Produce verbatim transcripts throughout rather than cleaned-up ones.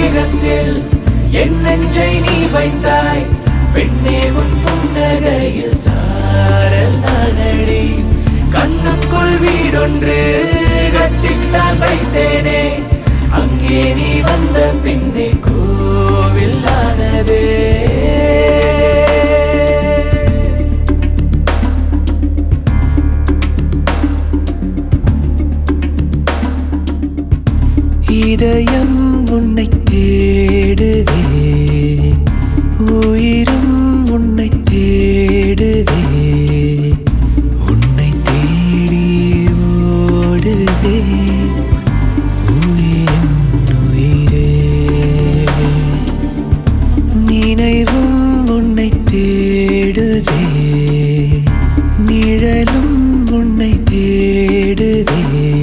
மேகத்தில் என் நெஞ்சை நீ வைத்தாய். பெண்ணே உன் புன்னகையில் சாரல் தானடி. கண்ணுக்குள் வீடொன்று கட்டித்தான் வைத்தேனே. அங்கே நீ வந்த பின்னே கோவில் ஆனதே. இதயம் உன்னை தேடுதே, உயிரும் உன்னை தேடுதே. உன்னை தேடி ஓடுதே உயிரின் உயிரே. நினைவும் உன்னை தேடுதே, நிழலும் உன்னை தேடுதே.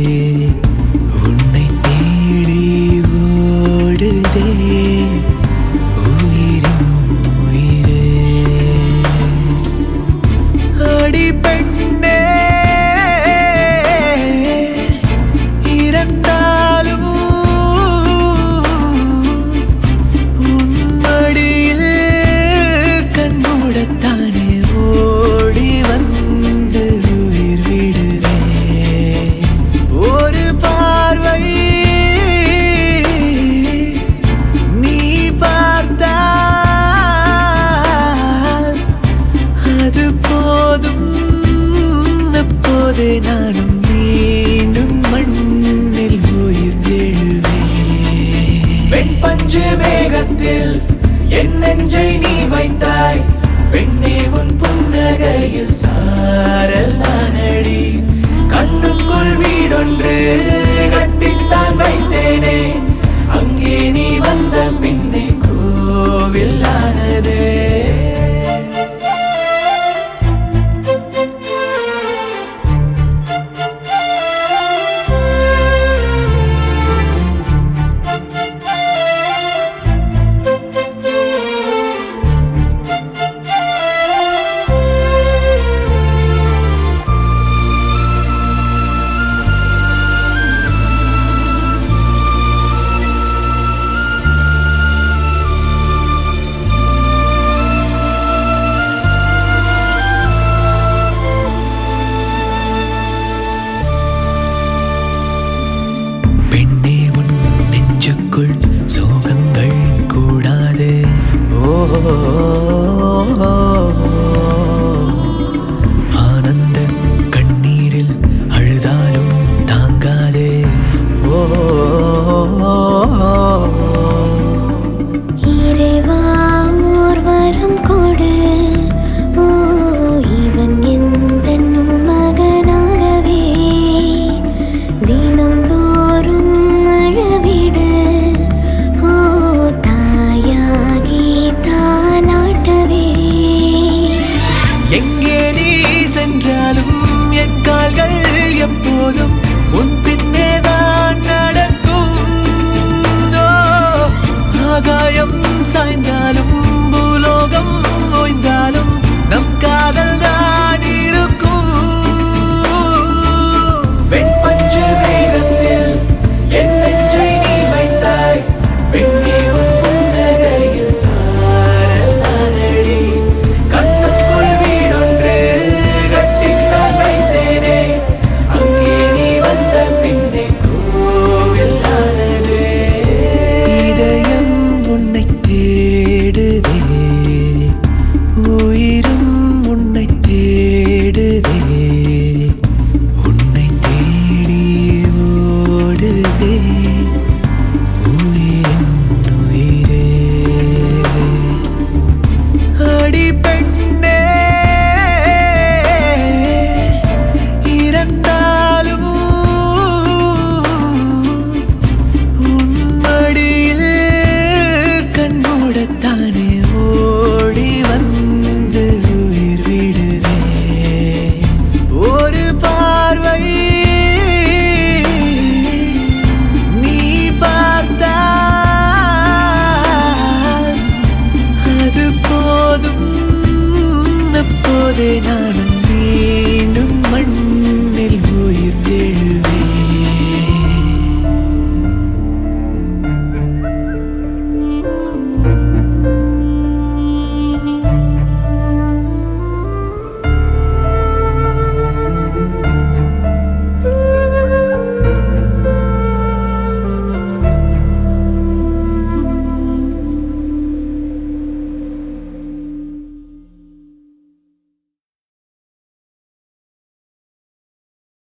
நானும் மீண்டும் மண்ணில் உயிர் தெழுவேன். வெண் பஞ்சு மேகத்தில் என் நெஞ்சை நீ வைத்தாய். பெண்ணே உன் புன்னகையில் சாரல் தானடி. கண்ணுக்குள் வீடொன்று கட்டித்தான் வைத்தேனே. அங்கே நீ வந்த பின்னே கோவில் ஆனதே. பெண்ணே உன் நெஞ்சுக்குள் சோகங்கள் கூடாது. ஓ